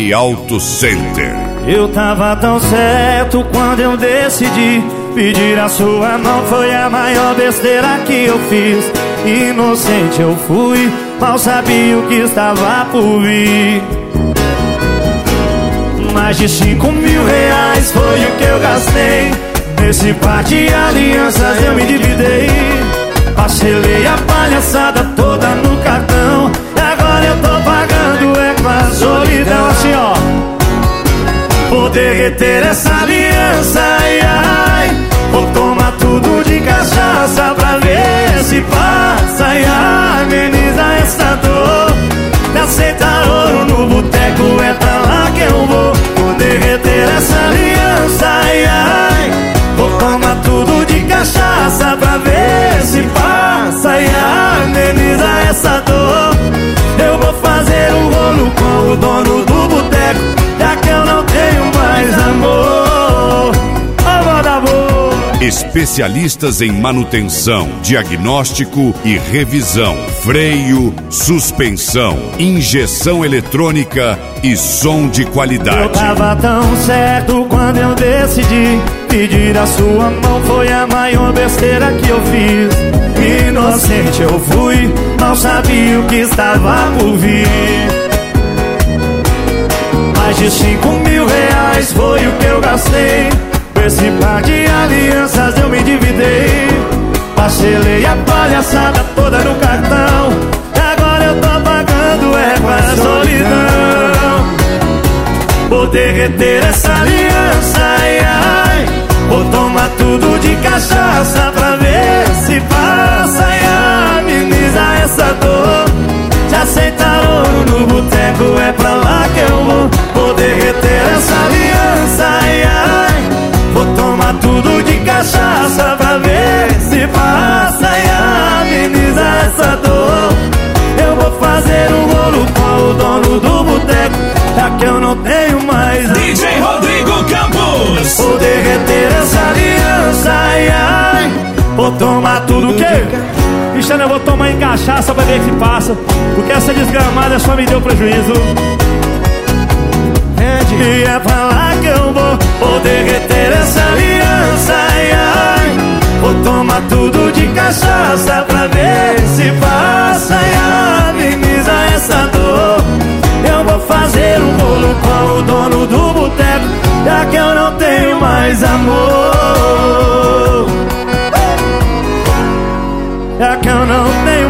Top Auto Center. Eu tava tão certo quando eu decidi pedir a sua mão. Foi a maior besteira que eu fiz. Inocente eu fui, mal sabia o que estava por vir. Mais de 5 mil reais foi o que eu gastei. Nesse par de alianças eu me endividei. Parcelei a palhaçada toda no cartão. E agora eu tô pagando com a solidão. Assim ó, vou derreter essa aliança, ai, ai. Vou tomar tudo de cachaça pra ver se passa e ameniza essa dor. Me aceitar ouro no boteco, é pra lá que eu vou. Vou derreter essa aliança, ai, ai. Vou tomar tudo de cachaça pra ver se passa e ameniza essa dor. Eu vou fazer um rolo com o dono do boteco, já que eu não tenho mais amor. Especialistas em manutenção, diagnóstico e revisão, freio, suspensão, injeção eletrônica e som de qualidade. Eu tava tão certo quando eu decidi pedir a sua mão. Foi a maior besteira que eu fiz. Inocente eu fui, não sabia o que estava por vir. Mais de 5 mil reais foi o que eu gastei. Esse par de alianças eu me endividei. Parcelei a palhaçada toda no cartão. E agora eu tô pagando com a solidão. Vou derreter essa aliança, ai, ai. Vou tomar tudo de cachaça pra ver se passa e ameniza essa dor. Se aceitar ouro no boteco, é pra lá que eu vou. Vou derreter essa aliança, ai, ai. Vou tomar tudo de cachaça pra ver se passa e ameniza essa dor. Eu vou fazer um rolo com o dono do boteco, já que eu não tenho mais DJ Rodrigo Campos. Vou derreter essa aliança, ai, ai. Vou tomar tudo que Cristiano, eu vou tomar em cachaça pra ver se passa, porque essa desgramada só me deu prejuízo. E é pra lá que eu vou. Vou derreter essa aliança, ai, ai. Vou tomar tudo de cachaça pra ver se passa e ameniza essa dor. Eu vou fazer um bolo com o dono do boteco, já que eu não tenho mais amor. Já que eu não tenho